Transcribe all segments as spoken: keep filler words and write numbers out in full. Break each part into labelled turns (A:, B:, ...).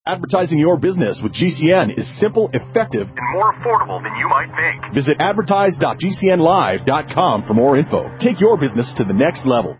A: Advertising your business with G C N is simple, effective, and more affordable than you might think. Visit advertise dot g c n live dot com for more info. Take your business to the next level.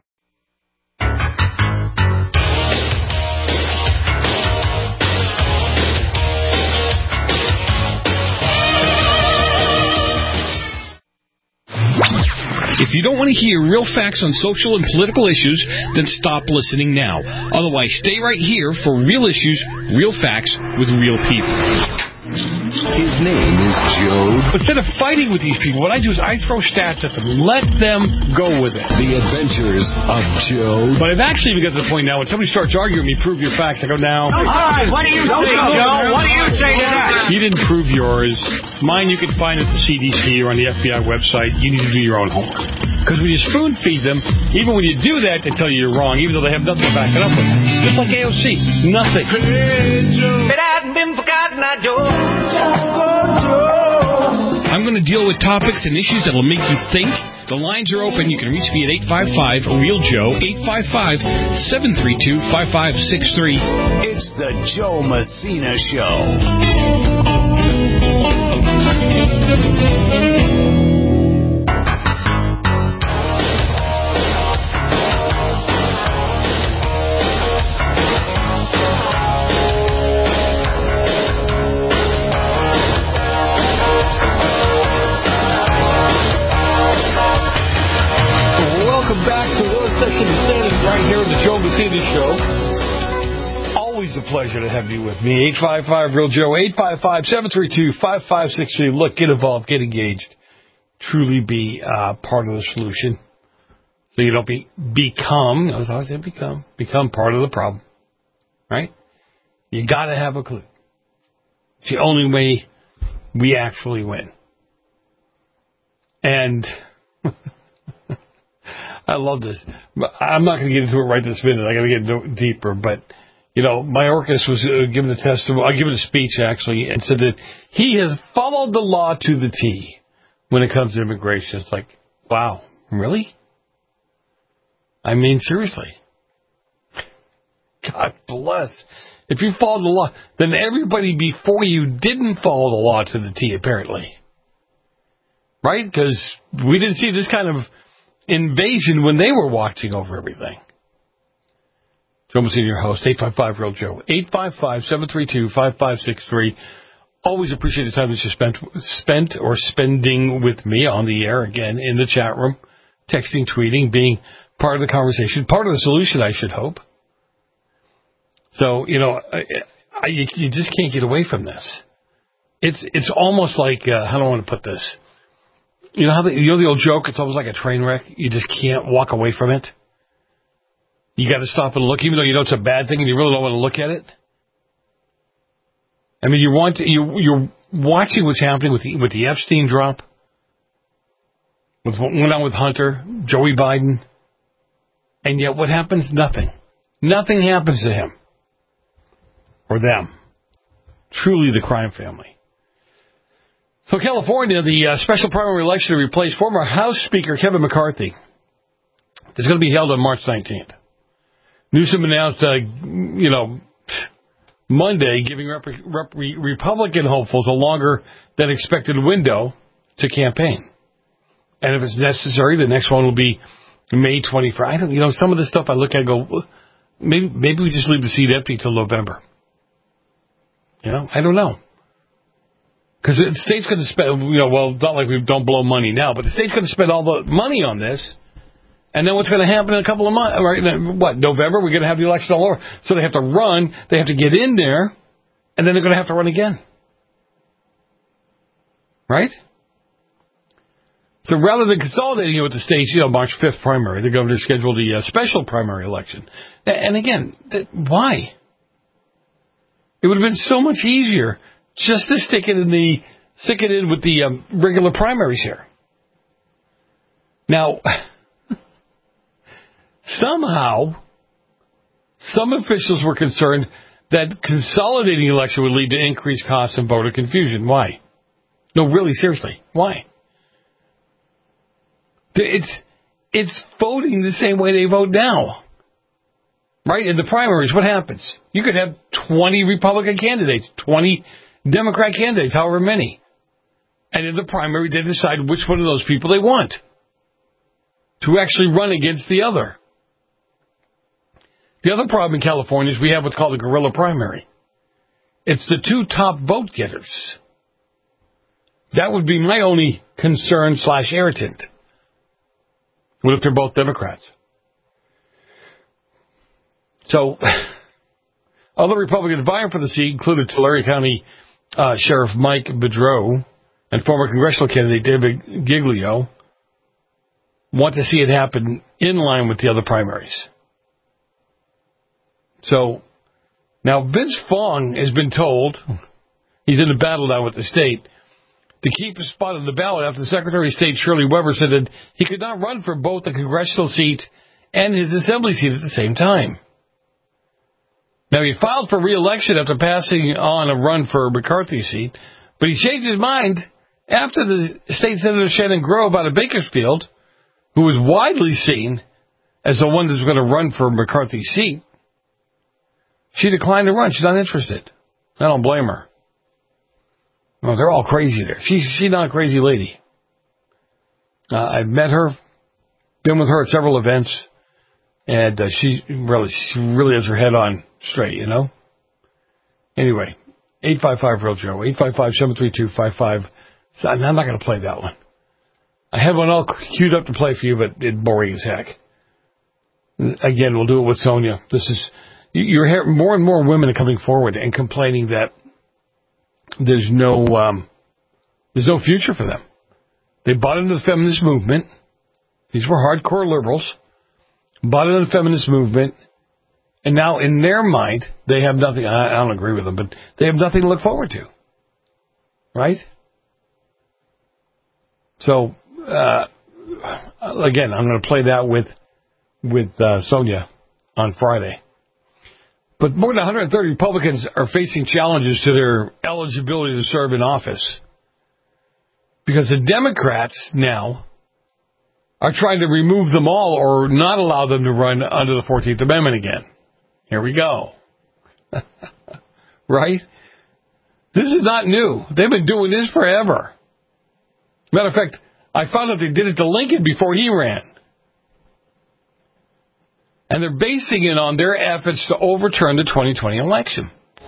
B: If you don't want to hear real facts on social and political issues, then stop listening now. Otherwise, stay right here for real issues, real facts with real people.
C: His name is Joe.
D: Instead of fighting with these people, what I do is I throw stats at them. Let them go with it.
C: The Adventures of Joe.
D: But I've actually even got to the point now when somebody starts arguing with me, prove your facts, I go, now.
E: All right, what do you say, Joe? What do you say to that?
D: You didn't prove yours. Mine you can find at the C D C or on the F B I website. You need to do your own homework. Because when you spoon feed them, even when you do that, they tell you you're wrong, even though they have nothing to back it up with. Just like A O C. Nothing.
E: If it hadn't been for Cotton Eye Joe.
B: I'm going to deal with topics and issues that will make you think. The lines are open. You can reach me at eight five five, real Joe, eight five five, seven three two, five five six three.
C: It's the Joe Messina Show.
D: Right here on the Joe Messina Show. Always a pleasure to have you with me. eight five five, real Joe, eight five five, seven three two, five five six three. Look, get involved, get engaged. Truly be uh, part of the solution. So you don't be become, I was always saying become, become part of the problem. Right? You got to have a clue. It's the only way we actually win. And I love this. I'm not going to get into it right this minute. I got to get into it deeper. But, you know, Mayorkas was uh, given a testimony, I given a speech, actually, and said that he has followed the law to the T when it comes to immigration. It's like, wow, really? I mean, seriously. God bless. If you followed the law, then everybody before you didn't follow the law to the T, apparently. Right? Because we didn't see this kind of invasion when they were watching over everything. Joe Messina, your host, eight five five, real Joe, eight five five, seven three two, five five six three. Always appreciate the time that you spent, spent or spending with me on the air, again, in the chat room, texting, tweeting, being part of the conversation, part of the solution, I should hope. So, you know, I, I, you, you just can't get away from this. It's it's almost like, uh, how do I want to put this? You know how the, you know the old joke, it's almost like a train wreck? You just can't walk away from it. You got to stop and look, even though you know it's a bad thing and you really don't want to look at it. I mean, you want to, you, you're watching what's happening with the, with the Epstein drop, with what went on with Hunter, Joey Biden, and yet what happens? Nothing. Nothing happens to him or them. Truly the crime family. So California, the uh, special primary election to replace former House Speaker Kevin McCarthy is going to be held on March nineteenth. Newsom announced, uh, you know, Monday, giving rep- rep- Republican hopefuls a longer than expected window to campaign. And if it's necessary, the next one will be May twenty-first. I don't, you know, some of the stuff I look at and go, maybe, maybe we just leave the seat empty till November. You know, I don't know. Because the state's going to spend, you know, well, not like we don't blow money now, but the state's going to spend all the money on this. And then what's going to happen in a couple of months? Right? What, November? We're going to have the election all over. So they have to run. They have to get in there. And then they're going to have to run again. Right? So rather than consolidating it with the state's, you know, March fifth primary, the governor scheduled a uh, special primary election. And again, th- why? It would have been so much easier just to stick it in the stick it in with the um, regular primaries here. Now, somehow, some officials were concerned that consolidating the election would lead to increased costs and voter confusion. Why? No, really, seriously, why? It's it's voting the same way they vote now. Right? In the primaries, what happens? You could have twenty Republican candidates, twenty Democrat candidates, however many. And in the primary, they decide which one of those people they want to actually run against the other. The other problem in California is we have what's called a guerrilla primary. It's the two top vote getters. That would be my only concern slash irritant. What if they're both Democrats? So, other Republicans vying for the seat included Tulare County uh, Sheriff Mike Bedreau and former congressional candidate David Giglio want to see it happen in line with the other primaries. So, now Vince Fong has been told, he's in a battle now with the state, to keep a spot on the ballot after the Secretary of State Shirley Weber said that he could not run for both the congressional seat and his assembly seat at the same time. Now, he filed for re-election after passing on a run for McCarthy's seat, but he changed his mind after the State Senator Shannon Grove out of Bakersfield, who was widely seen as the one that's going to run for McCarthy's seat. She declined to run. She's not interested. I don't blame her. Well, they're all crazy there. She's, she's not a crazy lady. Uh, I've met her, been with her at several events, and uh, she really she really has her head on straight, you know? Anyway, eight five five real Joe, eight five five, seven three two, five five. So I'm not going to play that one. I have one all queued up to play for you, but it's boring as heck. Again, we'll do it with Sonia. This is, you're hearing more and more women are coming forward and complaining that there's no, um, there's no future for them. They bought into the feminist movement. These were hardcore liberals. Bought into the feminist movement. And now, in their mind, they have nothing. I, I don't agree with them, but they have nothing to look forward to. Right? So, uh, again, I'm going to play that with, with, uh, Sonia on Friday. But more than one hundred thirty Republicans are facing challenges to their eligibility to serve in office because the Democrats now are trying to remove them all or not allow them to run under the fourteenth Amendment again. Here we go. Right? This is not new. They've been doing this forever. Matter of fact, I found out they did it to Lincoln before he ran. And they're basing it on their efforts to overturn the twenty twenty election.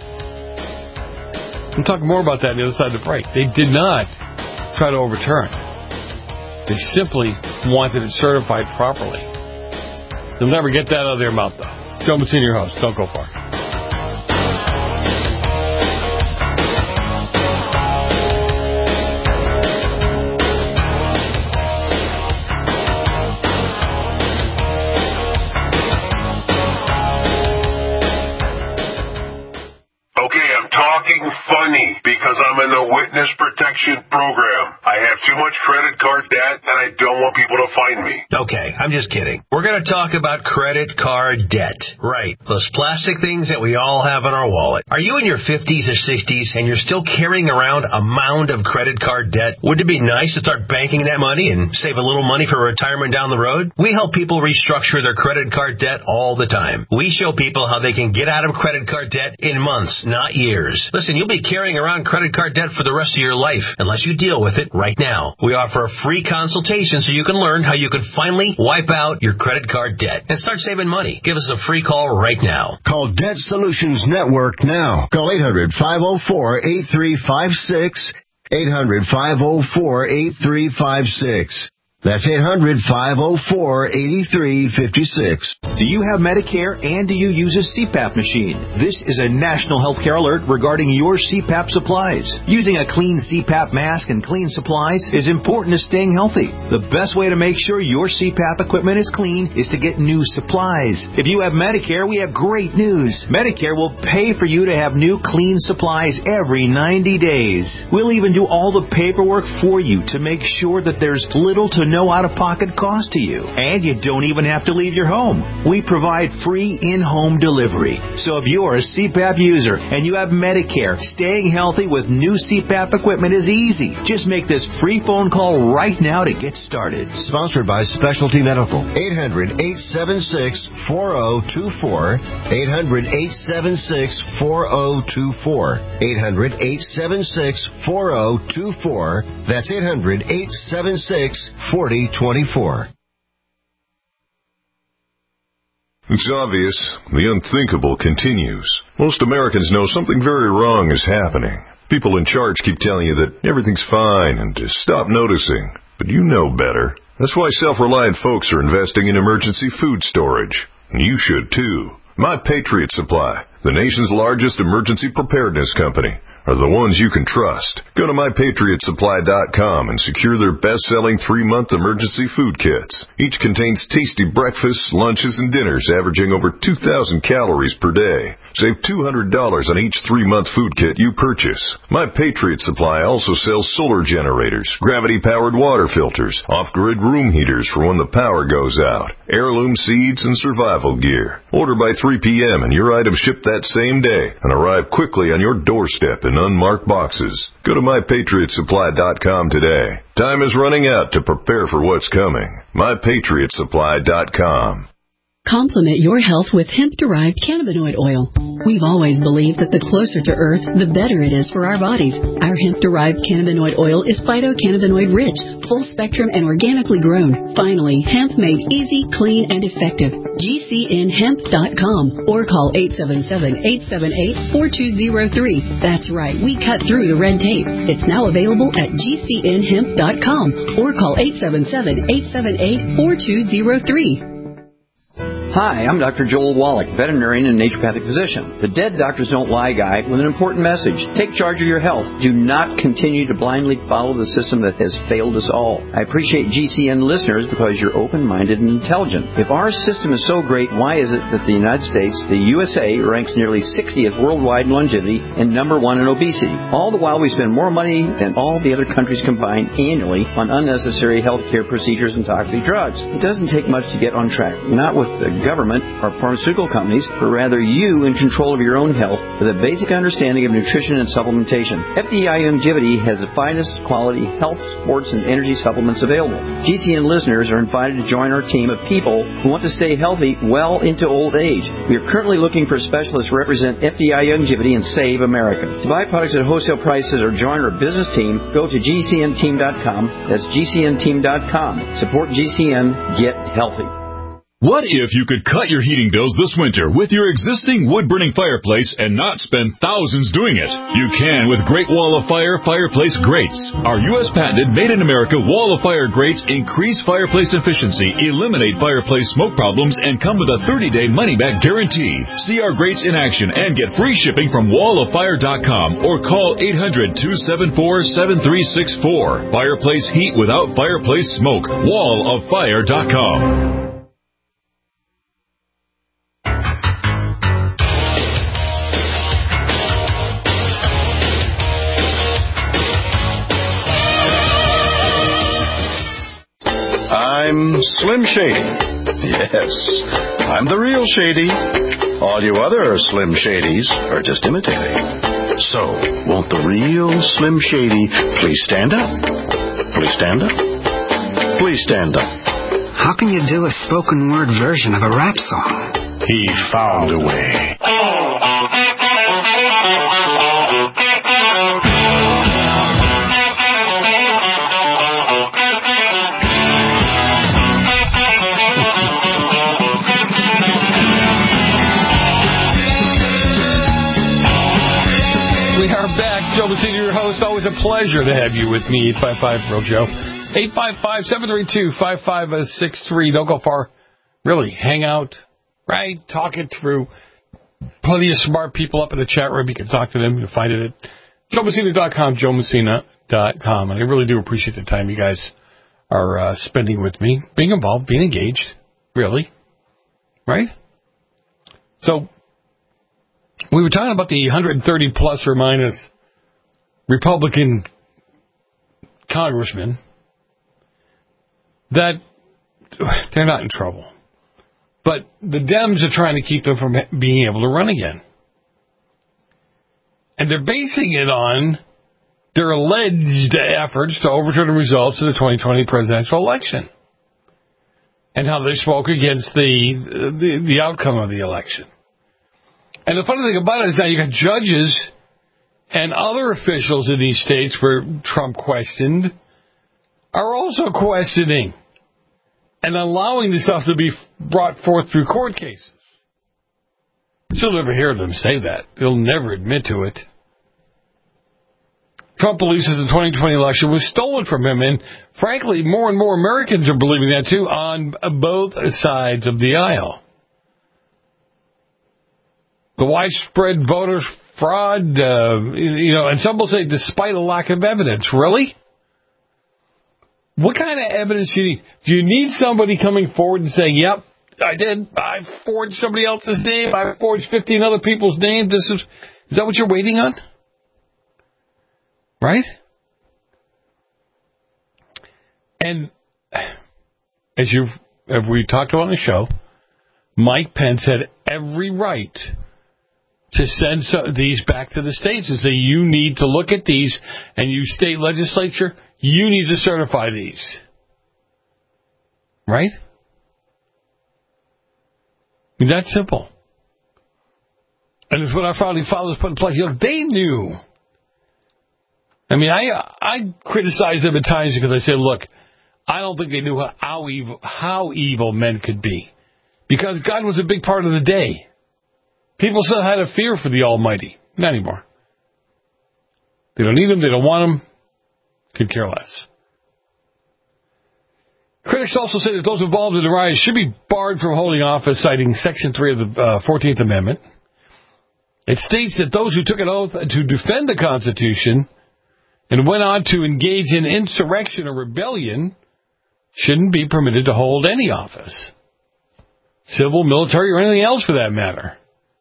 D: We'll talk more about that on the other side of the break. They did not try to overturn. They simply wanted it certified properly. They'll never get that out of their mouth, though. Joe Messina, your host. Don't go far.
F: Funny because I'm in the witness protection program. I have too much credit card debt and I don't want people to find me.
G: Okay, I'm just kidding. We're going to talk about credit card debt. Right, those plastic things that we all have in our wallet. Are you in your fifties or sixties and you're still carrying around a mound of credit card debt? Wouldn't it be nice to start banking that money and save a little money for retirement down the road? We help people restructure their credit card debt all the time. We show people how they can get out of credit card debt in months, not years. Listen, you'll be carrying around credit card debt for the rest of your life unless you deal with it right now. We offer a free consultation so you can learn how you can finally wipe out your credit card debt and start saving money. Give us a free call right now.
H: Call Debt Solutions Network now. Call eight hundred, five oh four, eight three five six, eight hundred, five oh four, eight three five six. That's eight hundred, five oh four, eight three five six.
I: Do you have Medicare and do you use a C PAP machine? This is a national healthcare alert regarding your C PAP supplies. Using a clean C PAP mask and clean supplies is important to staying healthy. The best way to make sure your C PAP equipment is clean is to get new supplies. If you have Medicare, we have great news. Medicare will pay for you to have new clean supplies every ninety days. We'll even do all the paperwork for you to make sure that there's little to no no out-of-pocket cost to you. And you don't even have to leave your home. We provide free in-home delivery. So if you're a C PAP user and you have Medicare, staying healthy with new C PAP equipment is easy. Just make this free phone call right now to get started.
H: Sponsored by Specialty Medical. eight hundred, eight seven six, four zero two four. eight hundred, eight seven six, four zero two four. eight hundred, eight seven six, four zero two four. That's eight hundred, eight seven six, four zero two four.
F: It's obvious. The unthinkable continues. Most Americans know something very wrong is happening. People in charge keep telling you that everything's fine and to stop noticing. But you know better. That's why self-reliant folks are investing in emergency food storage. And you should too. My Patriot Supply, the nation's largest emergency preparedness company, are the ones you can trust. Go to my patriot supply dot com and secure their best-selling three-month emergency food kits. Each contains tasty breakfasts, lunches, and dinners averaging over two thousand calories per day. Save two hundred dollars on each three-month food kit you purchase. My Patriot Supply also sells solar generators, gravity-powered water filters, off-grid room heaters for when the power goes out, heirloom seeds, and survival gear. Order by three p.m. and your items ship that same day and arrive quickly on your doorstep in unmarked boxes. Go to my patriot supply dot com today. Time is running out to prepare for what's coming. my patriot supply dot com.
J: Complement your health with hemp-derived cannabinoid oil. We've always believed that the closer to Earth, the better it is for our bodies. Our hemp-derived cannabinoid oil is phytocannabinoid-rich, full-spectrum, and organically grown. Finally, hemp made easy, clean, and effective. G C N hemp dot com or call eight seven seven, eight seven eight, four two zero three. That's right, we cut through the red tape. It's now available at G C N hemp dot com or call eight seven seven, eight seven eight, four two zero three.
K: Hi, I'm Doctor Joel Wallach, veterinarian and naturopathic physician. The Dead Doctors Don't Lie guy with an important message. Take charge of your health. Do not continue to blindly follow the system that has failed us all. I appreciate G C N listeners because you're open-minded and intelligent. If our system is so great, why is it that the United States, the U S A, ranks nearly sixtieth worldwide in longevity and number one in obesity? All the while we spend more money than all the other countries combined annually on unnecessary health care procedures and toxic drugs. It doesn't take much to get on track. Not with the government or pharmaceutical companies, but rather you in control of your own health with a basic understanding of nutrition and supplementation. F D I Longevity has the finest quality health, sports, and energy supplements available. G C N listeners are invited to join our team of people who want to stay healthy well into old age. We are currently looking for specialists to represent F D I Longevity and Save America. To buy products at wholesale prices or join our business team, go to G C N team dot com. That's G C N team dot com. Support G C N. Get healthy.
L: What if you could cut your heating bills this winter with your existing wood-burning fireplace and not spend thousands doing it? You can with Great Wall of Fire Fireplace Grates. Our U S patented made-in-America Wall of Fire grates increase fireplace efficiency, eliminate fireplace smoke problems, and come with a thirty-day money-back guarantee. See our grates in action and get free shipping from wall of fire dot com or call eight hundred, two seven four, seven three six four. Fireplace heat without fireplace smoke. wall of fire dot com.
M: I'm Slim Shady. Yes, I'm the real Shady. All you other Slim Shadys are just imitating. So, won't the real Slim Shady please stand up? Please stand up? Please stand up.
N: How can you do a spoken word version of a rap song?
M: He found a way.
D: Joe Messina, your host. Always a pleasure to have you with me. eight five five, Real Joe. eight five five, seven three two, five five six three. Don't go far. Really, hang out, right? Talk it through. Plenty of smart people up in the chat room. You can talk to them. You'll find it at joe messina dot com, joe messina dot com. And I really do appreciate the time you guys are uh, spending with me, being involved, being engaged. Really. Right? So, we were talking about the one hundred thirty plus or minus Republican congressmen that they're not in trouble. But the Dems are trying to keep them from being able to run again. And they're basing it on their alleged efforts to overturn the results of the twenty twenty presidential election. And how they spoke against the, the, the outcome of the election. And the funny thing about it is now you got judges and other officials in these states where Trump questioned are also questioning and allowing this stuff to be brought forth through court cases. You'll never hear them say that. They'll never admit to it. Trump believes that the twenty twenty election was stolen from him, and frankly, more and more Americans are believing that too on both sides of the aisle. The widespread voter fraud, uh, you know, and some will say despite a lack of evidence. Really? What kind of evidence do you need? Do you need somebody coming forward and saying, yep, I did. I forged somebody else's name. I forged fifteen other people's names. This is, is that what you're waiting on? Right? And as you as we talked about on the show, Mike Pence had every right to send some, these back to the states and say, you need to look at these, and you state legislature, you need to certify these. Right? I mean, that's simple. And it's what our founding fathers put in place. You know, they knew. I mean, I I criticize them at times because I say, look, I don't think they knew how, how evil how evil men could be. Because God was a big part of the day. People still had a fear for the Almighty. Not anymore. They don't need him. They don't want him. Could care less. Critics also say that those involved in the riot should be barred from holding office, citing Section three of the uh, fourteenth Amendment. It states that those who took an oath to defend the Constitution and went on to engage in insurrection or rebellion shouldn't be permitted to hold any office. Civil, military, or anything else for that matter.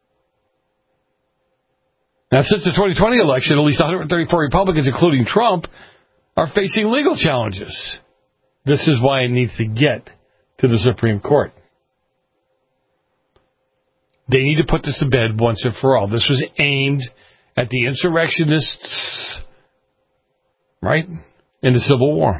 D: Now, since the twenty twenty election, at least one hundred thirty-four Republicans, including Trump, are facing legal challenges. This is why it needs to get to the Supreme Court. They need to put this to bed once and for all. This was aimed at the insurrectionists, right, in the Civil War.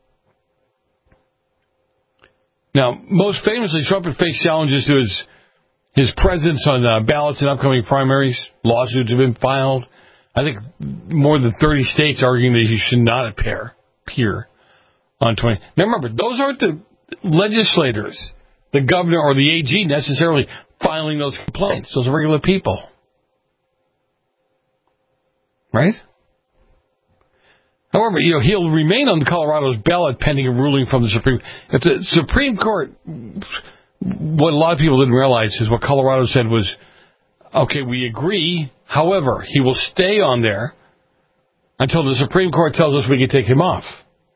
D: Now, most famously, Trump had faced challenges to his his presence on uh, ballots in upcoming primaries. Lawsuits have been filed. I think more than thirty states arguing that he should not appear, appear on twenty. Now, remember, those aren't the legislators, the governor or the A G necessarily filing those complaints. Those are regular people. Right? However, you know, he'll remain on Colorado's ballot pending a ruling from the Supreme. If the Supreme Court, what a lot of people didn't realize is what Colorado said was, okay, we agree. However, he will stay on there until the Supreme Court tells us we can take him off.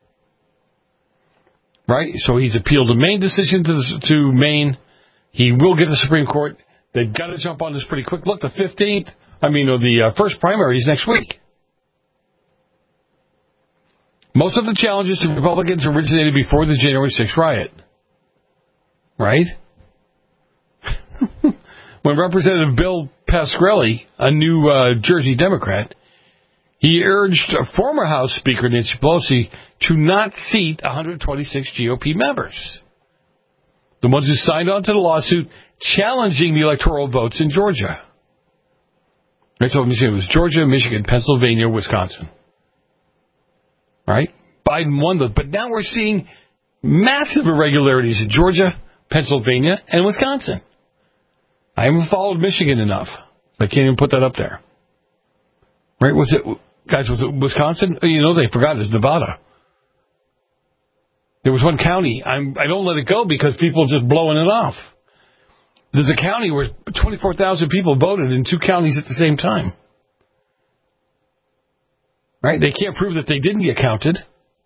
D: Right? So he's appealed the Maine decision to the, to Maine. He will get the Supreme Court. They've got to jump on this pretty quick. Look, the fifteenth, I mean, or the uh, first primary is next week. Most of the challenges to Republicans originated before the January sixth riot. Right? When Representative Bill Pascrelli, a New uh, Jersey Democrat, he urged former House Speaker Nancy Pelosi to not seat one hundred twenty-six G O P members. The ones who signed on to the lawsuit challenging the electoral votes in Georgia. I told Michigan it was Georgia, Michigan, Pennsylvania, Wisconsin. Right? Biden won those. But now we're seeing massive irregularities in Georgia, Pennsylvania, and Wisconsin. I haven't followed Michigan enough. I can't even put that up there. Right? Was it, guys, was it Wisconsin? You know, they forgot it's Nevada. There was one county. I'm, I don't let it go because people are just blowing it off. There's a county where twenty-four thousand people voted in two counties at the same time. Right? They can't prove that they didn't get counted.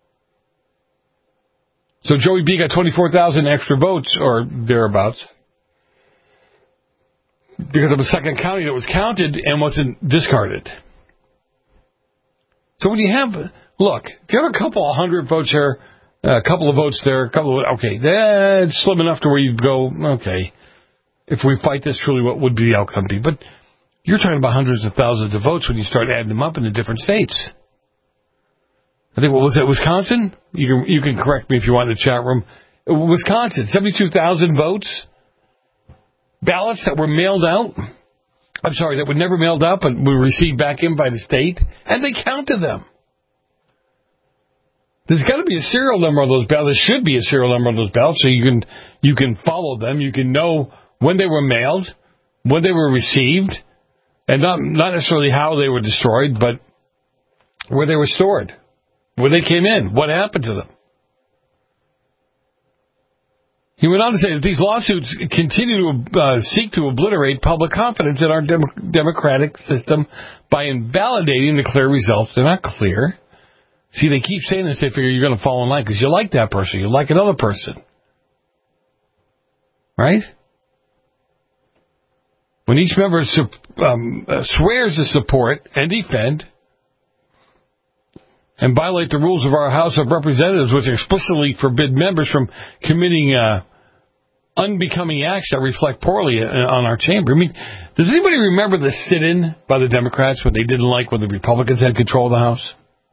D: So Joey B got twenty-four thousand extra votes, or thereabouts, because of a second county that was counted and wasn't discarded. So when you have, look, if you have a couple of hundred votes here, A couple of votes there, a couple of, okay, that's slim enough to where you'd go, okay, if we fight this, truly, what would be the outcome be? But you're talking about hundreds of thousands of votes when you start adding them up in the different states. I think, what was it, Wisconsin? You can you can correct me if you want in the chat room. Wisconsin, seventy-two thousand votes, ballots that were mailed out. I'm sorry, that were never mailed out, but were received back in by the state, and they counted them. There's got to be a serial number of those ballots. There should be a serial number of those ballots, so you can you can follow them. You can know when they were mailed, when they were received, and not not necessarily how they were destroyed, but where they were stored, where they came in, what happened to them. He went on to say that these lawsuits continue to uh, seek to obliterate public confidence in our dem- democratic system by invalidating the clear results. They're not clear. See, they keep saying this. They figure you're going to fall in line because you like that person. You like another person. Right? When each member su- um, uh, swears to support and defend and violate the rules of our House of Representatives, which explicitly forbid members from committing uh, unbecoming acts that reflect poorly on our chamber. I mean, does anybody remember the sit-in by the Democrats when they didn't like when the Republicans had control of the House?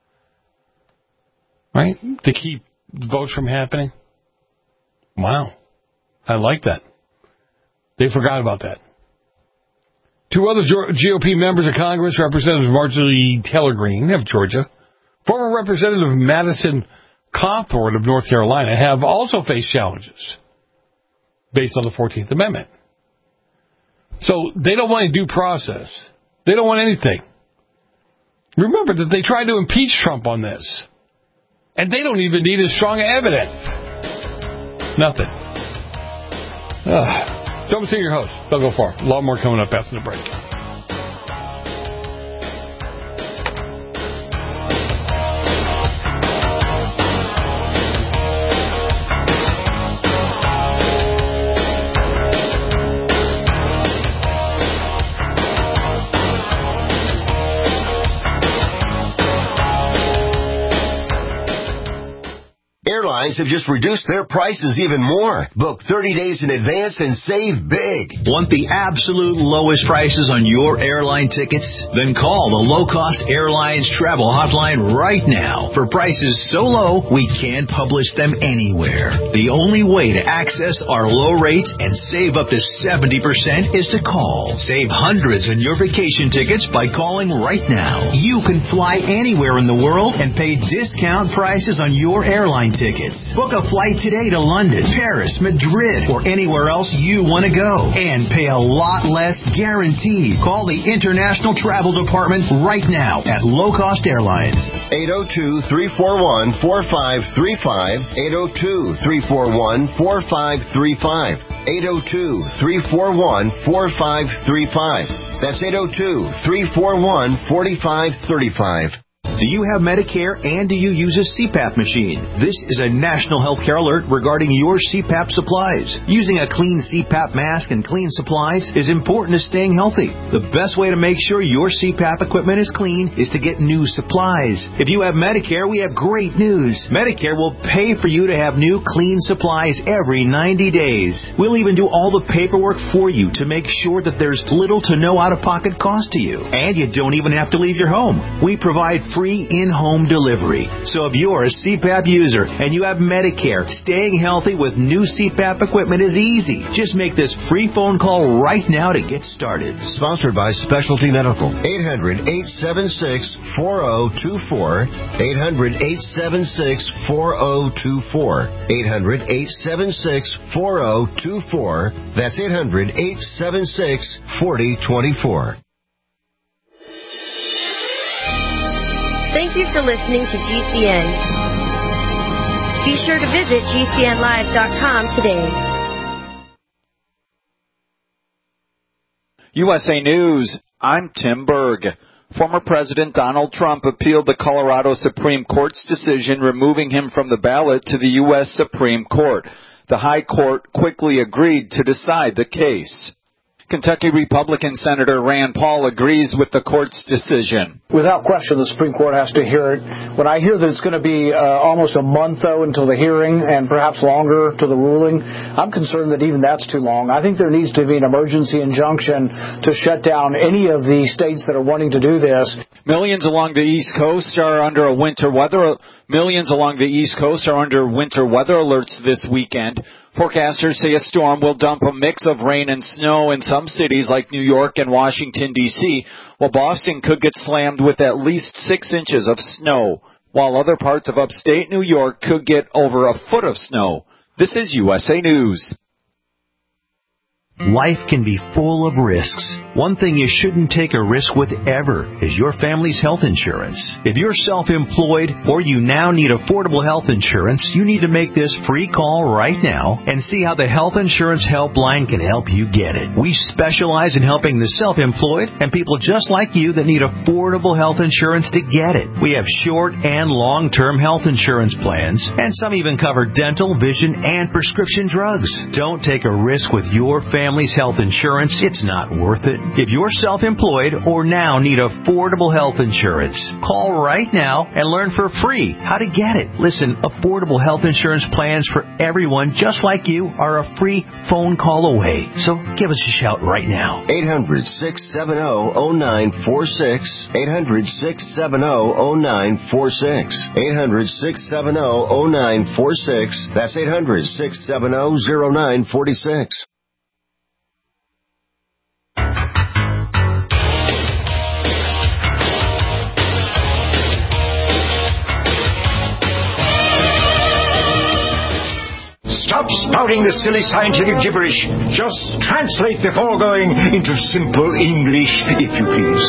D: Right? To keep votes from happening? Wow. I like that. They forgot about that. Two other G O P members of Congress, Representative Marjorie Taylor Greene of Georgia, former Representative Madison Cawthorn of North Carolina, have also faced challenges based on the fourteenth Amendment. So they don't want a due process. They don't want anything. Remember that they tried to impeach Trump on this. And they don't even need as strong evidence. Nothing. Ugh. Joe Messina, your host. Don't go far. A lot more coming up after the break.
H: Airlines have just reduced their prices even more. Book thirty days in advance and save big.
I: Want the absolute lowest prices on your airline tickets? Then call the Low Cost Airlines Travel Hotline right now for prices so low we can't publish them anywhere. The only way to access our low rates and save up to seventy percent is to call. Save hundreds on your vacation tickets by calling right now. You can fly anywhere in the world and pay discount prices on your airline tickets. Book a flight today to London, Paris, Madrid, or anywhere else you want to go. And pay a lot less guaranteed. Call the International Travel Department right now at Low Cost Airlines.
H: eight oh two, three four one, four five three five. eight oh two, three four one, four five three five. eight oh two, three four one, four five three five. That's eight oh two, three four one, four five three five.
I: Do you have Medicare and do you use a C PAP machine? This is a national healthcare alert regarding your C PAP supplies. Using a clean C PAP mask and clean supplies is important to staying healthy. The best way to make sure your C PAP equipment is clean is to get new supplies. If you have Medicare, we have great news. Medicare will pay for you to have new clean supplies every ninety days. We'll even do all the paperwork for you to make sure that there's little to no out-of-pocket cost to you. And you don't even have to leave your home. We provide free in-home delivery. So if you're a C PAP user and you have Medicare, staying healthy with new C PAP equipment is easy. Just make this free phone call right now to get started.
H: Sponsored by Specialty Medical. eight hundred, eight seven six, four oh two four. eight hundred, eight seven six, four oh two four. eight hundred, eight seven six, four oh two four. That's eight hundred, eight seven six, four oh two four.
O: Thank you for listening to G C N. Be sure to visit G C N live dot com today.
P: U S A News, I'm Tim Berg. Former President Donald Trump appealed the Colorado Supreme Court's decision removing him from the ballot to the U S Supreme Court. The High Court quickly agreed to decide the case. Kentucky Republican Senator Rand Paul agrees with the court's decision.
Q: Without question, the Supreme Court has to hear it. When I hear that it's going to be uh, almost a month, though, until the hearing and perhaps longer to the ruling, I'm concerned that even that's too long. I think there needs to be an emergency injunction to shut down any of the states that are wanting to do this.
P: Millions along the East Coast are under a winter weather. Millions along the East Coast are under winter weather alerts this weekend. Forecasters say a storm will dump a mix of rain and snow in some cities like New York and Washington, D C, while Boston could get slammed with at least six inches of snow, while other parts of upstate New York could get over a foot of snow. This is U S A News.
I: Life can be full of risks. One thing you shouldn't take a risk with ever is your family's health insurance. If you're self-employed or you now need affordable health insurance, you need to make this free call right now and see how the Health Insurance Helpline can help you get it. We specialize in helping the self-employed and people just like you that need affordable health insurance to get it. We have short and long-term health insurance plans, and some even cover dental, vision, and prescription drugs. Don't take a risk with your family. Family's health insurance, it's not worth it. If you're self-employed or now need affordable health insurance, call right now and learn for free how to get it. Listen, affordable health insurance plans for everyone just like you are a free phone call away. So give us a shout right now.
H: eight hundred, six seven zero, zero nine four six. eight hundred, six seven zero, zero nine four six. eight hundred, six seven zero, zero nine four six. That's eight hundred, six seven zero, zero nine four six.
E: Stop spouting the silly scientific gibberish. Just translate the foregoing into simple English, if you please.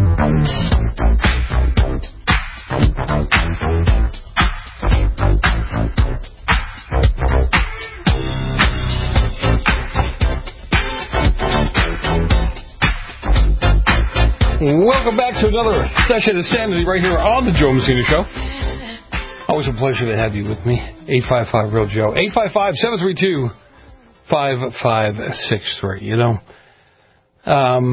D: Welcome back to another session of Sanity right here on the Joe Messina Show. Always a pleasure to have you with me. eight five five, real Joe. eight five five, seven three two, five five six three. You know, um,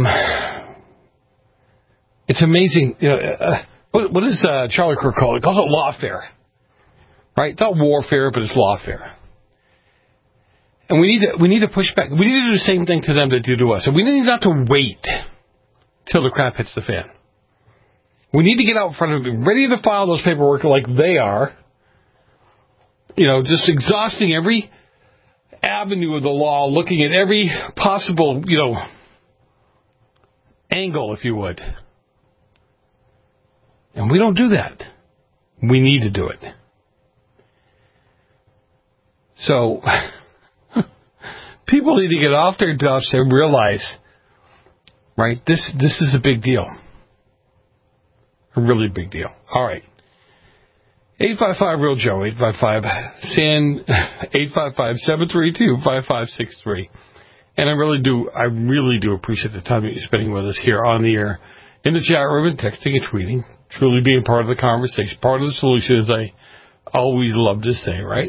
D: it's amazing. You know, uh, what, what does uh, Charlie Kirk call it? He calls it lawfare. Right? It's not warfare, but it's lawfare. And we need to, we need to push back. We need to do the same thing to them that they do to us. And we need not to wait till the crap hits the fan. We need to get out in front of them, ready to file those paperwork like they are. You know, just exhausting every avenue of the law, looking at every possible, you know, angle, if you would. And we don't do that. We need to do it. So, people need to get off their duffs and realize, right, this this is a big deal. A really big deal. All right. eight five five, real Joe. eight five five, S A N, eight five five, seven three two, five five six three. And I really do, I really do appreciate the time that you're spending with us here on the air, in the chat room, and texting and tweeting. Truly being part of the conversation, part of the solution, as I always love to say, right?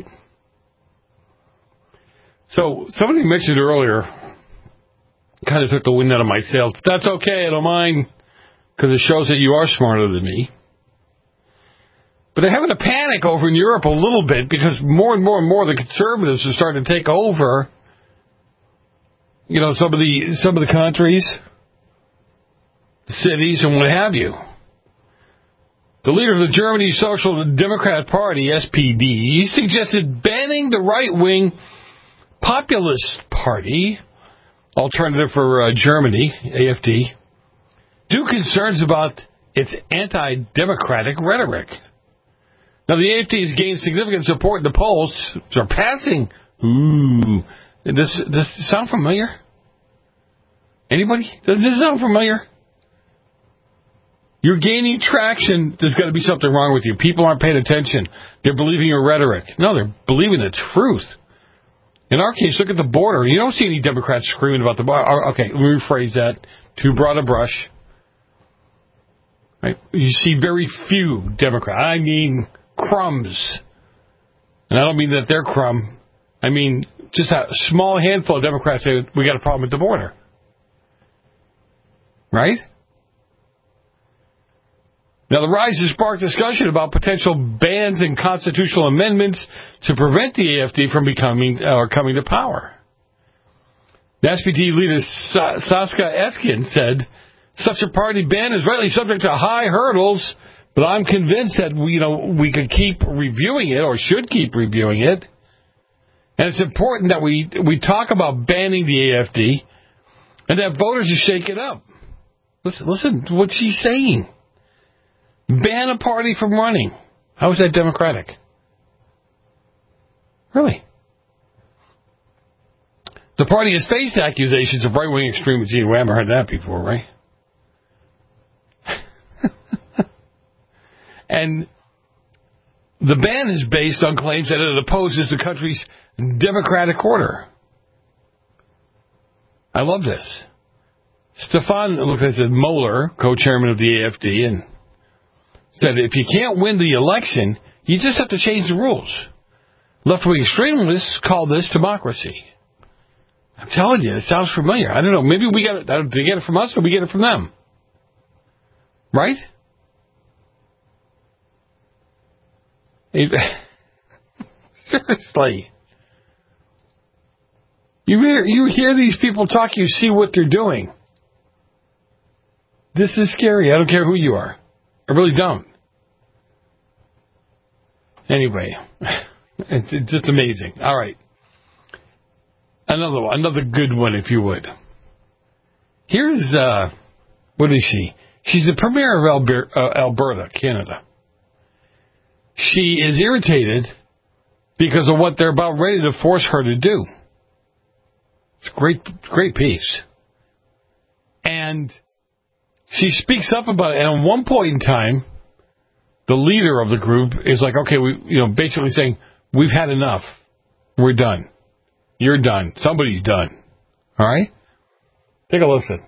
D: So, somebody mentioned earlier, kind of took the wind out of my sails. That's okay, I don't mind, because it shows that you are smarter than me. But they're having a panic over in Europe a little bit, because more and more and more the conservatives are starting to take over, you know, some of the some of the countries, cities, and what have you. The leader of the Germany Social Democrat Party, S P D, suggested banning the right-wing Populist Party, alternative for uh, Germany, A F D, due concerns about its anti-democratic rhetoric. Now, the A F D has gained significant support in the polls, surpassing... Ooh. Does this sound familiar? Anybody? Does this sound familiar? You're gaining traction. There's got to be something wrong with you. People aren't paying attention. They're believing your rhetoric. No, they're believing the truth. In our case, look at the border. You don't see any Democrats screaming about the border. Okay, let me rephrase that. Too broad a brush. Right? You see very few Democrats. I mean crumbs. And I don't mean that they're crumb. I mean just a small handful of Democrats say we got a problem at the border. Right? Now, the rise has sparked discussion about potential bans and constitutional amendments to prevent the A F D from becoming or coming to power. The S P D leader Saskia Esken said, such a party ban is rightly subject to high hurdles, but I'm convinced that we, you know, we could keep reviewing it or should keep reviewing it. And it's important that we we talk about banning the A F D and that voters just shake it up. Listen, listen to what she's saying. Ban a party from running. How is that democratic? Really? The party has faced accusations of right-wing extremism. We haven't heard that before, right? And the ban is based on claims that it opposes the country's democratic order. I love this. Stefan, looks like I said, Moeller, co-chairman of the A F D, and said if you can't win the election, you just have to change the rules. Left-wing extremists call this democracy. I'm telling you, it sounds familiar. I don't know. Maybe we got it. Did they get it from us or we get it from them? Right? Seriously. You hear, you hear these people talk, you see what they're doing. This is scary. I don't care who you are. I really don't. Anyway, it's just amazing. All right. Another one, another good one, if you would. Here's, uh, what is she? She's the premier of Alber- uh, Alberta, Canada. She is irritated because of what they're about ready to force her to do. It's a great, great piece. And she speaks up about it. And at one point in time, the leader of the group is like, okay, we, you know, basically saying, we've had enough. We're done. You're done. Somebody's done. All right? Take a listen.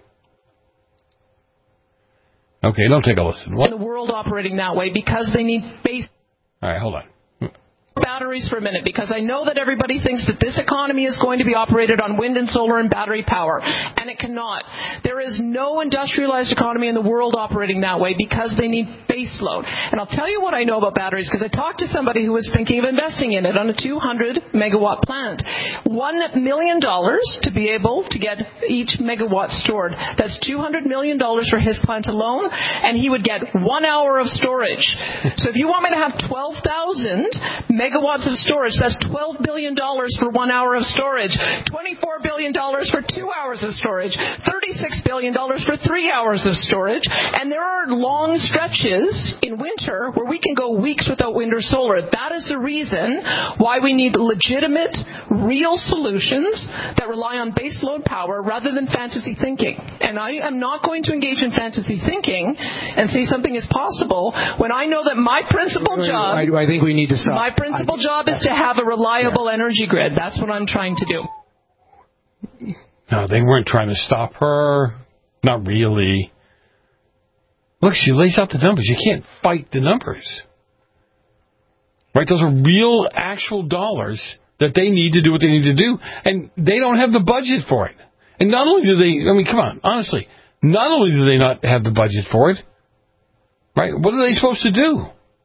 D: Okay, don't take a listen. What?
R: In the world operating that way because they need base.
D: All right, hold on.
R: Batteries for a minute, because I know that everybody thinks that this economy is going to be operated on wind and solar and battery power, and it cannot. There is no industrialized economy in the world operating that way because they need base load. And I'll tell you what I know about batteries, because I talked to somebody who was thinking of investing in it on a two hundred megawatt plant. One million dollars to be able to get each megawatt stored. That's two hundred million dollars for his plant alone, and he would get one hour of storage. So if you want me to have twelve thousand megawatts of storage, that's twelve billion dollars for one hour of storage, twenty-four billion dollars for two hours of storage, thirty-six billion dollars for three hours of storage, and there are long stretches in winter where we can go weeks without wind or solar. That is the reason why we need legitimate, real solutions that rely on base load power rather than fantasy thinking. And I am not going to engage in fantasy thinking and say something is possible when I know that my principal job...
Q: I, I think we need to stop.
R: My principal job is to have a reliable yeah. energy grid. That's what I'm trying to do.
D: No, they weren't trying to stop her. Not really. Look, she lays out the numbers. You can't fight the numbers. Right? Those are real, actual dollars that they need to do what they need to do. And they don't have the budget for it. And not only do they, I mean, come on, honestly, not only do they not have the budget for it, right? What are they supposed to do?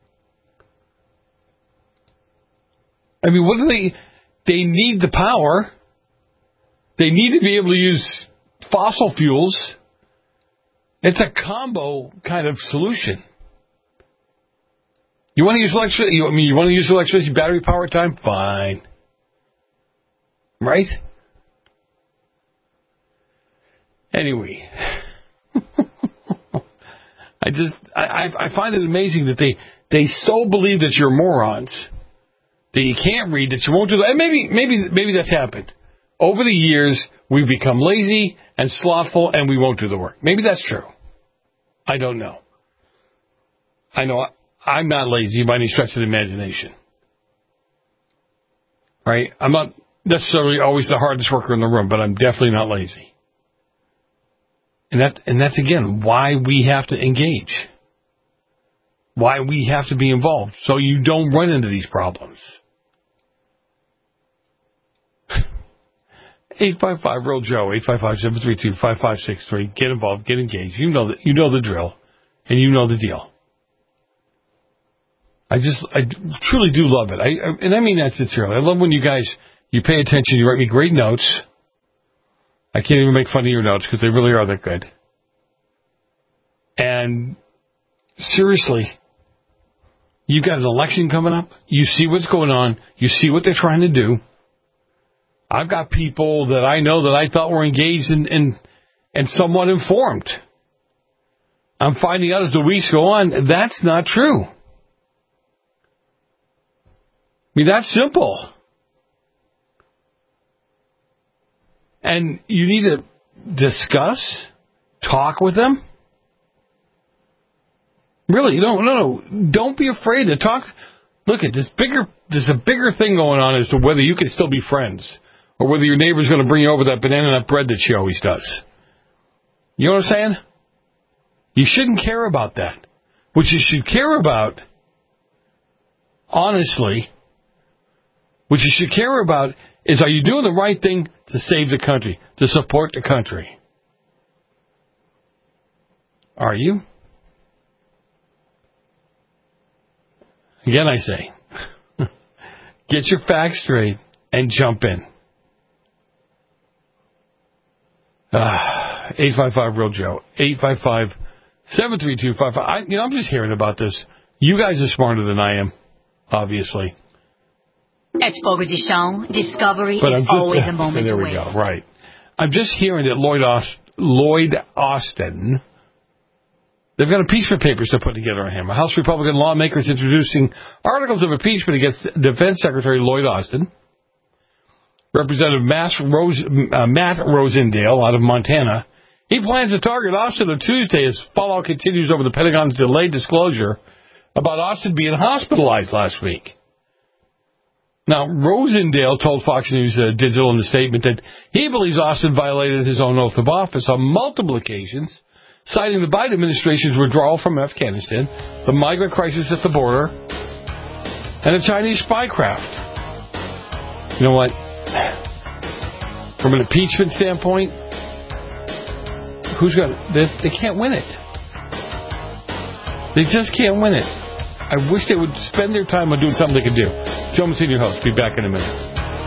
D: I mean, what do they... They need the power. They need to be able to use fossil fuels. It's a combo kind of solution. You want to use electricity... I mean, you want to use electricity, battery power time? Fine. Right? Anyway. I just... I, I find it amazing that they, they so believe that you're morons... that you can't read, that you won't do that. And maybe, maybe, maybe that's happened. Over the years, we've become lazy and slothful, and we won't do the work. Maybe that's true. I don't know. I know I'm not lazy by any stretch of the imagination. Right? I'm not necessarily always the hardest worker in the room, but I'm definitely not lazy. And that, and that's again why we have to engage. Why we have to be involved, so you don't run into these problems. eight five five, real Joe, eight five five, seven three two, five five six three. Get involved, get engaged. You know the, you know the drill, and you know the deal. I just, I truly do love it. I, I and I mean that sincerely. I love when you guys, you pay attention, you write me great notes. I can't even make fun of your notes because they really are that good. And seriously, you've got an election coming up. You see what's going on. You see what they're trying to do. I've got people that I know that I thought were engaged and, and, and somewhat informed. I'm finding out as the weeks go on, that's not true. I mean, that's simple. And you need to discuss, talk with them. Really, no, no, no. Don't be afraid to talk. Look at this bigger, there's a bigger thing going on as to whether you can still be friends or whether your neighbor's going to bring you over that banana nut bread that she always does. You know what I'm saying? You shouldn't care about that. What you should care about, honestly, what you should care about is, are you doing the right thing to save the country, to support the country? Are you? Again, I say, get your facts straight and jump in. Ah, eight five five, real Joe. eight five five, seven three two, five five. I, you know, I'm just hearing about this. You guys are smarter than I am, obviously.
S: Exposition, discovery
D: But
S: is
D: just,
S: always a moment
D: there
S: away.
D: we go, right. I'm just hearing that Lloyd, Aust- Lloyd Austin, they've got impeachment papers to put together on him. House Republican lawmakers introducing articles of impeachment against Defense Secretary Lloyd Austin. Representative Matt, Rose, uh, Matt Rosendale out of Montana. He plans to target Austin on Tuesday as fallout continues over the Pentagon's delayed disclosure about Austin being hospitalized last week. Now, Rosendale told Fox News uh, Digital in the statement that he believes Austin violated his own oath of office on multiple occasions, citing the Biden administration's withdrawal from Afghanistan, the migrant crisis at the border, and a Chinese spy craft. You know what? From an impeachment standpoint, who's going to... They, they can't win it. They just can't win it. I wish they would spend their time on doing something they could do. Joe Messina, your host. Be back in a minute.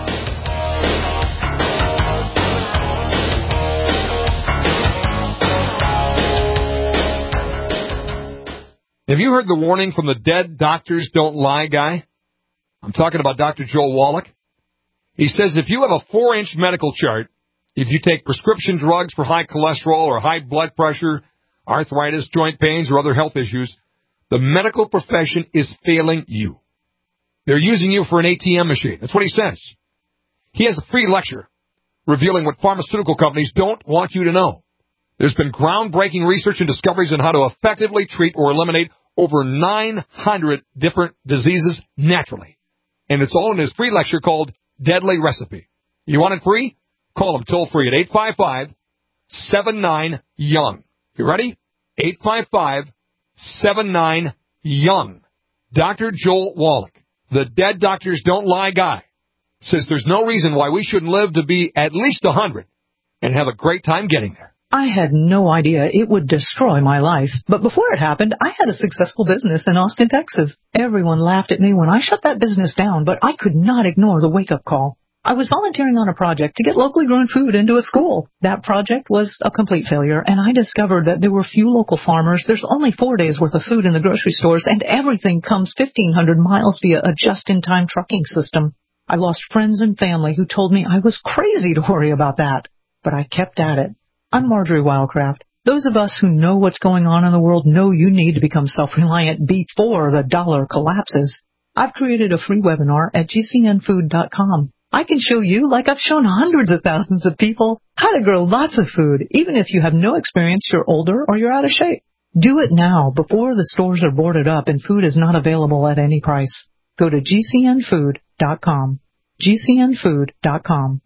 T: Have you heard the warning from the dead doctors don't lie guy? I'm talking about Doctor Joel Wallach. He says if you have a four-inch medical chart, if you take prescription drugs for high cholesterol or high blood pressure, arthritis, joint pains, or other health issues, the medical profession is failing you. They're using you for an A T M machine. That's what he says. He has a free lecture revealing what pharmaceutical companies don't want you to know. There's been groundbreaking research and discoveries on how to effectively treat or eliminate over nine hundred different diseases naturally. And it's all in his free lecture called Deadly Recipe. You want it free? Call him toll free at eight five five, seven nine, young. You ready? eight five five, seven nine, young. Doctor Joel Wallach, the dead doctors don't lie guy, says there's no reason why we shouldn't live to be at least one hundred and have a great time getting there.
U: I had no idea it would destroy my life. But before it happened, I had a successful business in Austin, Texas. Everyone laughed at me when I shut that business down, but I could not ignore the wake-up call. I was volunteering on a project to get locally grown food into a school. That project was a complete failure, and I discovered that there were few local farmers. There's only four days' worth of food in the grocery stores, and everything comes fifteen hundred miles via a just-in-time trucking system. I lost friends and family who told me I was crazy to worry about that, but I kept at it. I'm Marjorie Wildcraft. Those of us who know what's going on in the world know you need to become self-reliant before the dollar collapses. I've created a free webinar at G C N food dot com. I can show you, like I've shown hundreds of thousands of people, how to grow lots of food, even if you have no experience, you're older, or you're out of shape. Do it now, before the stores are boarded up and food is not available at any price. Go to G C N food dot com. G C N food dot com.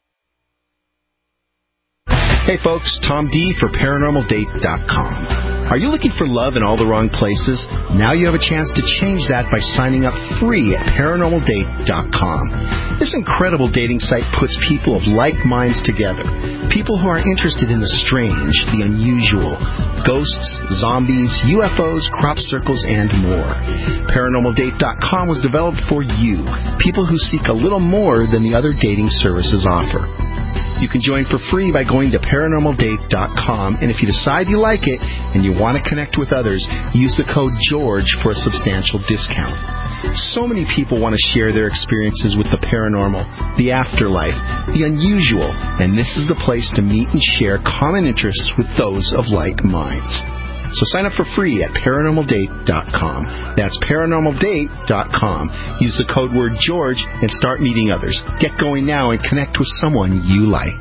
V: Hey folks, Tom D for paranormal date dot com.
S: Are you looking for love in all the wrong places? Now you have a chance to change that by signing up free at paranormal date dot com. This incredible dating site puts people of like minds together. People who are interested in the strange, the unusual, ghosts, zombies, U F Os, crop circles, and more. paranormal date dot com was developed for you, people who seek a little more than the other dating services offer. You can join for free by going to paranormal date dot com, and if you decide you like it and you want to connect with others, use the code GEORGE for a substantial discount. So many people want to share their experiences with the paranormal, the afterlife, the unusual, and this is the place to meet and share common interests with those of like minds. So sign up for free at paranormal date dot com. That's paranormal date dot com. Use the code word George and start meeting others. Get going now and connect with someone you like.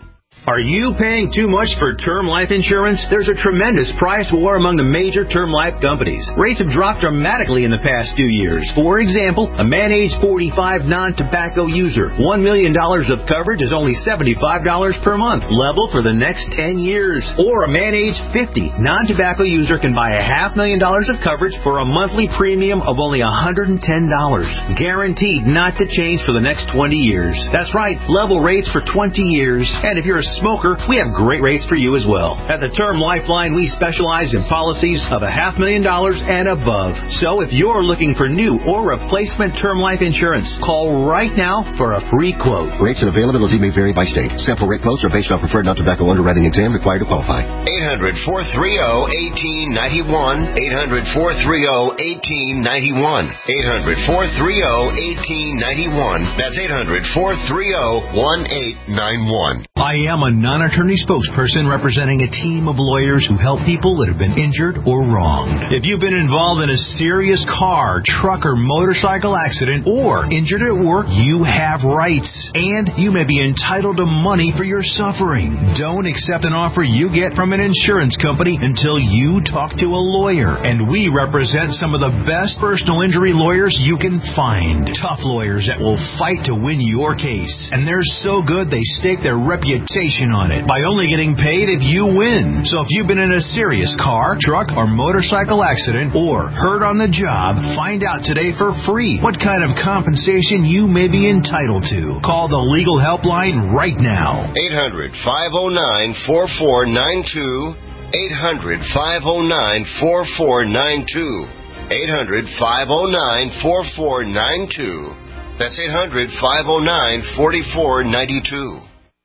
I: Are you paying too much for term life insurance? There's a tremendous price war among the major term life companies. Rates have dropped dramatically in the past two years. For example, a man age forty-five non-tobacco user, one million dollars of coverage is only seventy-five dollars per month, level for the next ten years. Or a man age fifty non-tobacco user can buy a half million dollars of coverage for a monthly premium of only one hundred ten dollars. Guaranteed not to change for the next twenty years. That's right, level rates for twenty years. And if you're a smoker, we have great rates for you as well. At the Term Lifeline, we specialize in policies of a half million dollars and above. So if you're looking for new or replacement term life insurance, call right now for a free quote.
H: Rates and availability may vary by state. Sample rate quotes are based on preferred non-tobacco underwriting exam required to qualify.
V: eight hundred, four three zero, one eight nine one. eight hundred, four three zero, one eight nine one. eight hundred, four three zero, one eight nine one. That's eight hundred, four three zero, one eight nine one.
I: I am a non-attorney spokesperson representing a team of lawyers who help people that have been injured or wronged. If you've been involved in a serious car, truck, or motorcycle accident or injured at work, you have rights, and you may be entitled to money for your suffering. Don't accept an offer you get from an insurance company until you talk to a lawyer, and we represent some of the best personal injury lawyers you can find. Tough lawyers that will fight to win your case, and they're so good they stake their reputation on it by only getting paid if you win. So if you've been in a serious car, truck, or motorcycle accident or hurt on the job, find out today for free what kind of compensation you may be entitled to. Call the legal helpline right now.
V: eight hundred, five oh nine, four four nine two. eight hundred, five oh nine, four four nine two. eight hundred, five oh nine, four four nine two. That's eight hundred, five oh nine, four four nine two.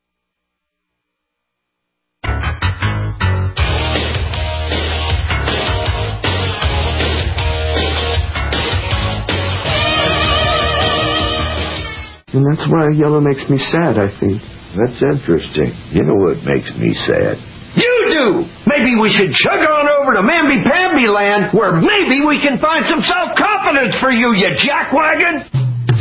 W: And that's why yellow makes me sad, I think.
E: That's interesting. You know what makes me sad?
W: You do! Maybe we should chug on over to Mamby-Pamby land, where maybe we can find some self-confidence for you, you jackwagon!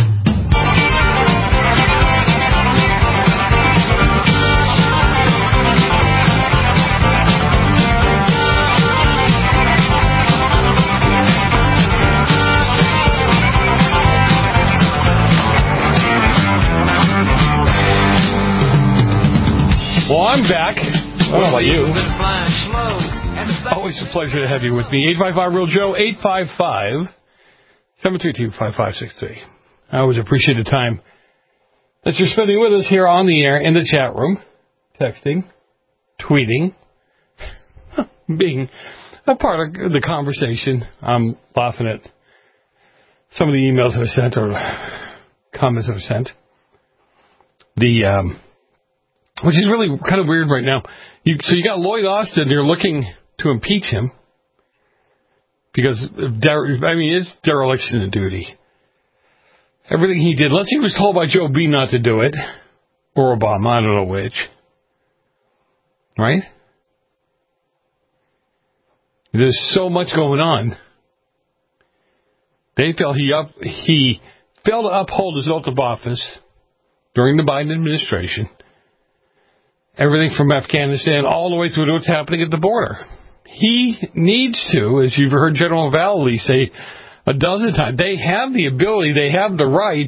D: Well, I'm back. What about you? Always a pleasure to have you with me. eight five five real Joe, eight five five, seven two two, five five six three. I always appreciate the time that you're spending with us here on the air, in the chat room, texting, tweeting, being a part of the conversation. I'm laughing at some of the emails I've sent or comments I've sent. The... Um, Which is really kind of weird right now. You, so you got Lloyd Austin, you're looking to impeach him because, of der- I mean, it's dereliction of duty. Everything he did, unless he was told by Joe B not to do it, or Obama, I don't know which. Right? There's so much going on. They felt he up, he failed to uphold his oath of office during the Biden administration. Everything from Afghanistan all the way through to what's happening at the border. He needs to, as you've heard General Valley say a dozen times, they have the ability, they have the right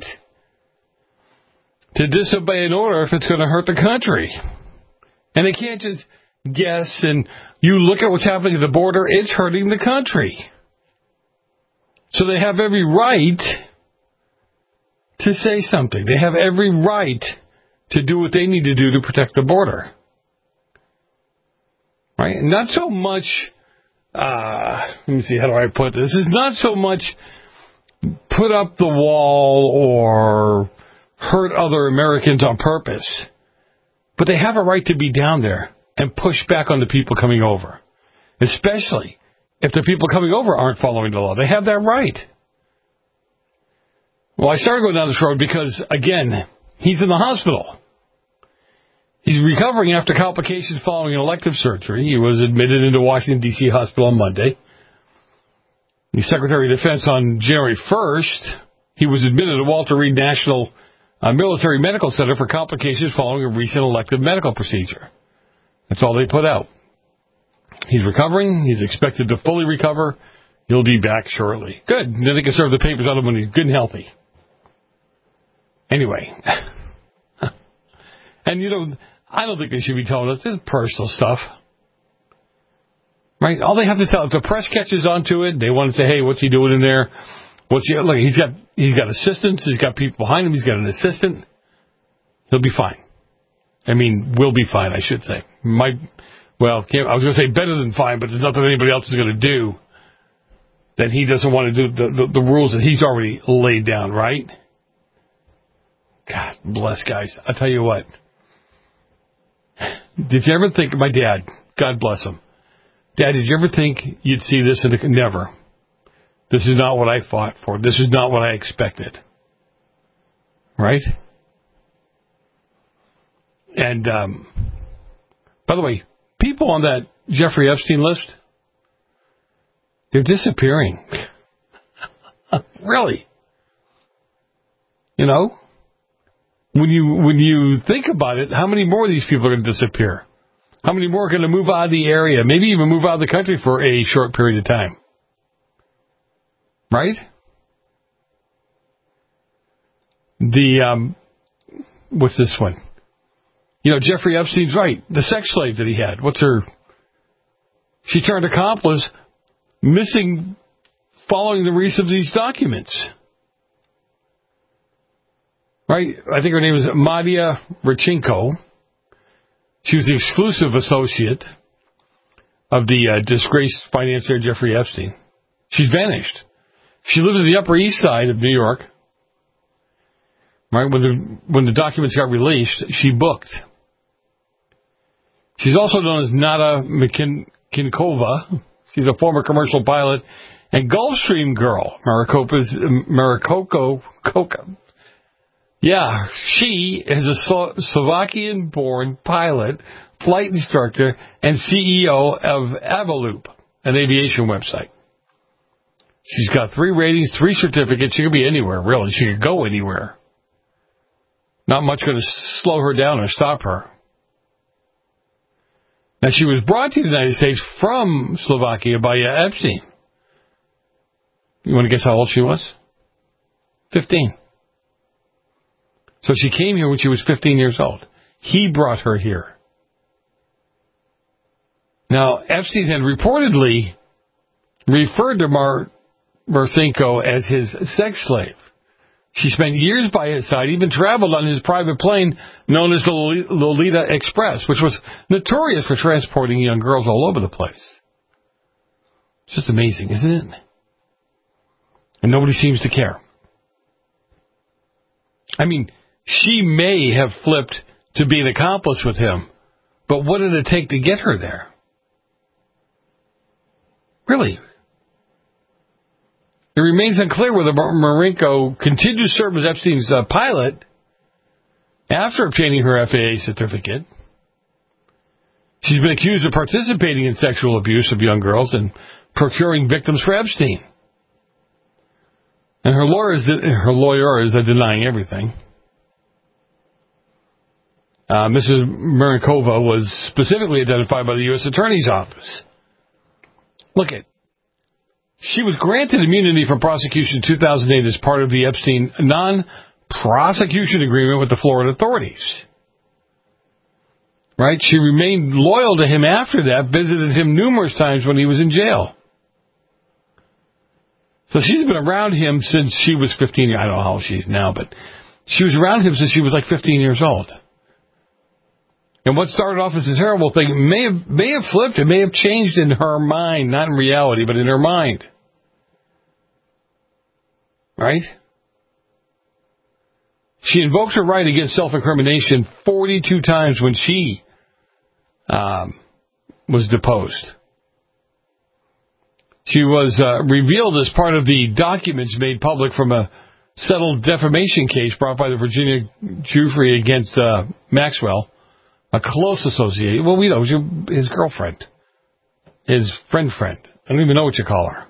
D: to disobey an order if it's going to hurt the country. And they can't just guests, and you look at what's happening at the border, it's hurting the country. So they have every right to say something. They have every right to do what they need to do to protect the border. Right? Not so much, uh, let me see, how do I put this? It's not so much put up the wall or hurt other Americans on purpose, but they have a right to be down there and push back on the people coming over, especially if the people coming over aren't following the law. They have that right. Well, I started going down this road because, again, he's in the hospital. He's recovering after complications following an elective surgery. He was admitted into Washington, D C hospital on Monday. The Secretary of Defense on January first, he was admitted to Walter Reed National uh, Military Medical Center for complications following a recent elective medical procedure. That's all they put out. He's recovering. He's expected to fully recover. He'll be back shortly. Good. Then they can serve the papers on him when he's good and healthy. Anyway. And, you know, I don't think they should be telling us this personal stuff. Right? All they have to tell, if the press catches onto it, they want to say, hey, what's he doing in there? What's he, look, he's got, he's got assistants. He's got people behind him. He's got an assistant. He'll be fine. I mean, will be fine, I should say. Might, well, can't, I was going to say better than fine, but there's nothing anybody else is going to do that he doesn't want to do the, the, the rules that he's already laid down, right? God bless, guys. I'll tell you what. Did you ever think, my dad, God bless him, Dad, did you ever think you'd see this in the, never. This is not what I fought for. This is not what I expected. Right? And, um, by the way, people on that Jeffrey Epstein list, they're disappearing. Really? You know? When you when you think about it, how many more of these people are going to disappear? How many more are going to move out of the area? Maybe even move out of the country for a short period of time. Right? The, um, what's this one? You know, Jeffrey Epstein's right. The sex slave that he had. What's her? She turned accomplice missing following the release of these documents. Right? I think her name is Madia Radchenko. She was the exclusive associate of the uh, disgraced financier Jeffrey Epstein. She's vanished. She lived in the Upper East Side of New York. Right? When the, when the documents got released, she booked. She's also known as Nada Mikinkova. She's a former commercial pilot and Gulfstream girl. Maricopa's Maricoko Coca. Yeah, she is a Slo- Slovakian-born pilot, flight instructor, and C E O of Avaloop, an aviation website. She's got three ratings, three certificates. She could be anywhere, really. She could go anywhere. Not much going to slow her down or stop her. Now, she was brought to the United States from Slovakia by uh, Epstein. You want to guess how old she was? Fifteen. So she came here when she was fifteen years old. He brought her here. Now, Epstein had reportedly referred to Mar- Marcinko as his sex slave. She spent years by his side, even traveled on his private plane known as the Lolita Express, which was notorious for transporting young girls all over the place. It's just amazing, isn't it? And nobody seems to care. I mean, she may have flipped to be an accomplice with him, but what did it take to get her there? Really? It remains unclear whether Marinko continued to serve as Epstein's uh, pilot after obtaining her F A A certificate. She's been accused of participating in sexual abuse of young girls and procuring victims for Epstein. And her lawyers, her lawyers are denying everything. Uh, Missus Marinkova was specifically identified by the U S Attorney's Office. Look at. She was granted immunity from prosecution in two thousand eight as part of the Epstein non-prosecution agreement with the Florida authorities. Right? She remained loyal to him after that, visited him numerous times when he was in jail. So she's been around him since she was fifteen. I don't know how old she is now, but she was around him since she was like fifteen years old. And what started off as a terrible thing may have, may have flipped. It may have changed in her mind, not in reality, but in her mind. Right? She invoked her right against self-incrimination forty-two times when she um, was deposed. She was uh, revealed as part of the documents made public from a settled defamation case brought by the Virginia Giuffre against uh, Maxwell, a close associate. Well, we know his girlfriend, his friend friend. I don't even know what you call her.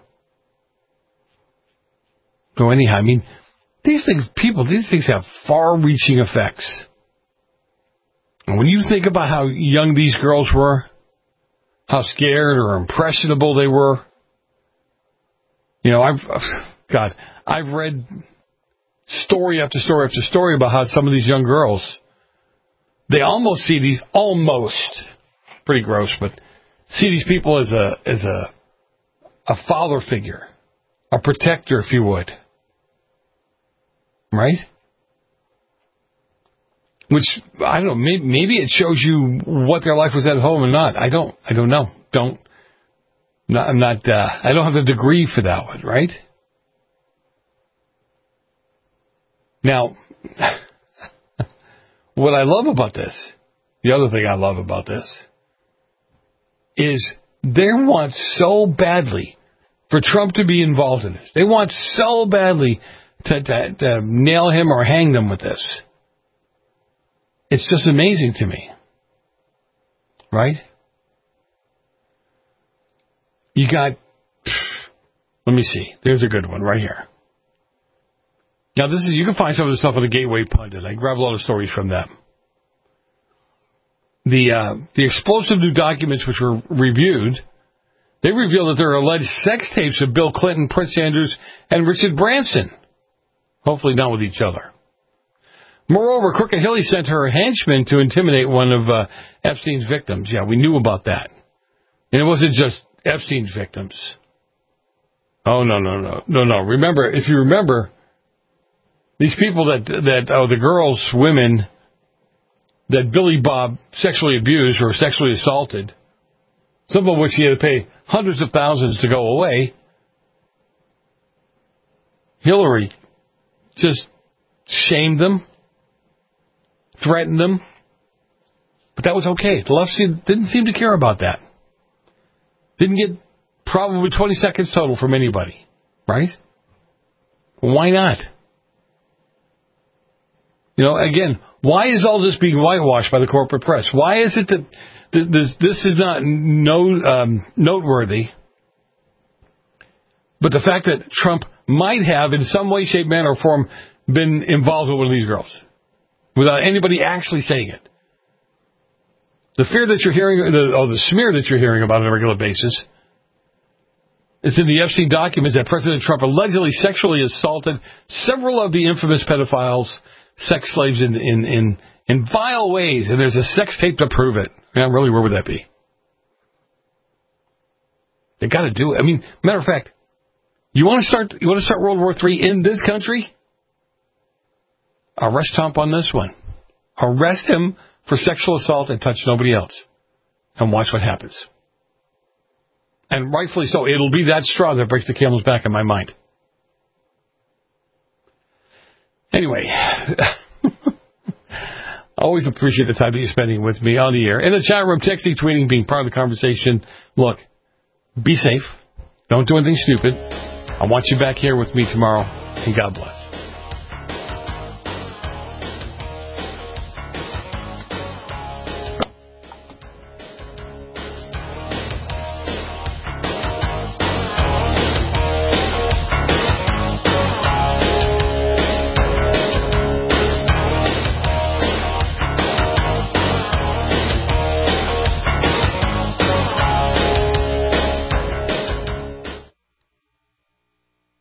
D: So anyhow, I mean, these things, people, these things have far-reaching effects. And when you think about how young these girls were, how scared or impressionable they were, you know, I've, God, I've read story after story after story about how some of these young girls, they almost see these, almost, pretty gross, but see these people as a, as a, a father figure, a protector, if you would. Right? Which, I don't know, maybe, maybe it shows you what their life was at home or not. I don't, I don't know. Don't, not, I'm not, uh, I don't have the degree for that one, right? Now, what I love about this, the other thing I love about this, is they want so badly for Trump to be involved in this. They want so badly to, to, to nail him or hang them with this. It's just amazing to me. Right? You got, let me see, there's a good one right here. Now this is, you can find some of the stuff on the Gateway Pundit. I grab a lot of stories from them. The, uh, the explosive new documents which were reviewed, they reveal that there are alleged sex tapes of Bill Clinton, Prince Andrews, and Richard Branson. Hopefully not with each other. Moreover, Crooked Hilly sent her henchman to intimidate one of uh, Epstein's victims. Yeah, we knew about that. And it wasn't just Epstein's victims. Oh, no, no, no. No, no. Remember, if you remember, these people that, that oh, the girls, women, that Billy Bob sexually abused or sexually assaulted, some of which he had to pay hundreds of thousands to go away, Hillary just shamed them, threatened them, but that was okay. The left didn't seem to care about that. Didn't get probably twenty seconds total from anybody, right? Why not? You know, again, why is all this being whitewashed by the corporate press? Why is it that this, this is not no, um, noteworthy, but the fact that Trump might have, in some way, shape, manner, or form, been involved with one of these girls without anybody actually saying it? The fear that you're hearing, or the smear that you're hearing about on a regular basis, it's in the Epstein documents that President Trump allegedly sexually assaulted several of the infamous pedophiles, sex slaves in, in, in, in vile ways, and there's a sex tape to prove it. Yeah, really, where would that be? They got to do it. I mean, matter of fact, you want to start, you want to start World War Three in this country? Arrest Trump on this one. Arrest him for sexual assault and touch nobody else. And watch what happens. And rightfully so. It'll be that straw that breaks the camel's back in my mind. Anyway, always appreciate the time that you're spending with me on the air. In the chat room, texting, tweeting, being part of the conversation. Look, be safe. Don't do anything stupid. I want you back here with me tomorrow. And God bless.